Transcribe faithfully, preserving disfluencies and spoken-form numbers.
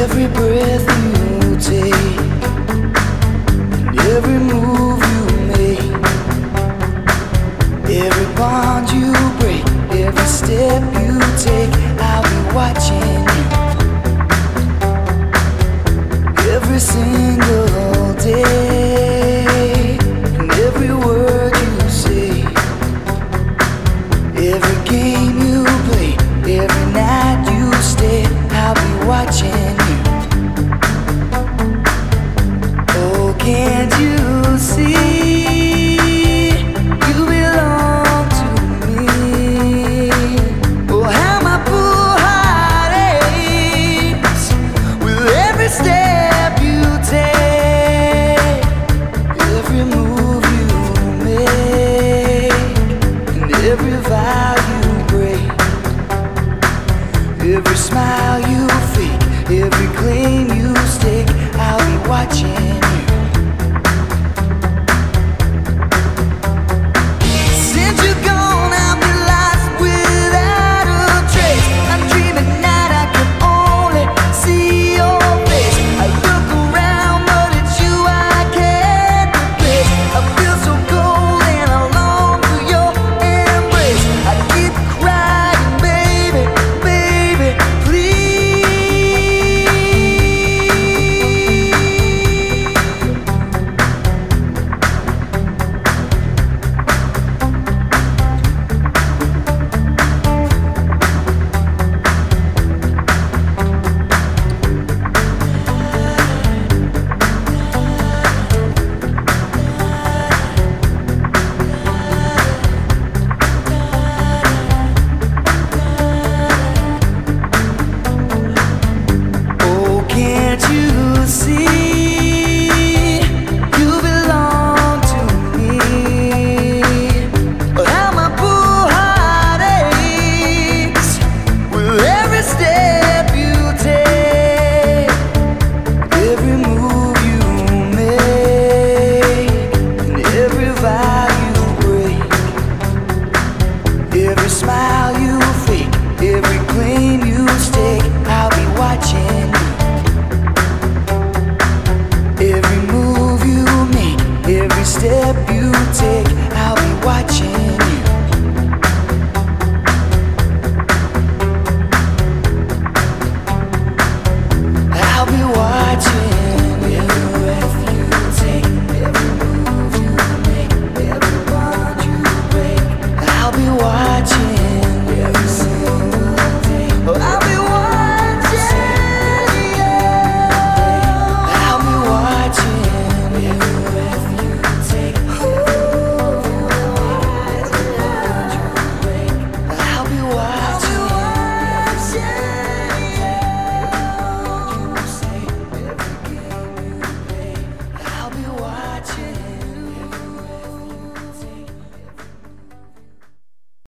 Every breath you take, and every move you make, every bond you break, every step you take, I'll be watching you every single day, and every word you say, every game you play, every night you stay, I'll be watching you. Oh, can't you see you belong to me? Oh, how my poor heart aches with every step you take, every move you make, and every vow you break, every smile you fake, every claim you stake, I'll be watching you. Since you're gone, I've been lost without a trace. I'm dreaming at night, I can only see your face. I look around, but it's you I can't replace. I feel so cold and I long for your embrace. I keep crying, baby, baby, please. Oh, can't you see you belong to me? Oh, how my poor heart aches with every step you take, every move you make, and every vow you break, every smile you fake, every claim you stake, I'll be watching you. Every move you make, every step you take, I'll be watching you. I'll be watching you. Every breath you take, every move you make, every bond you break, I'll be watching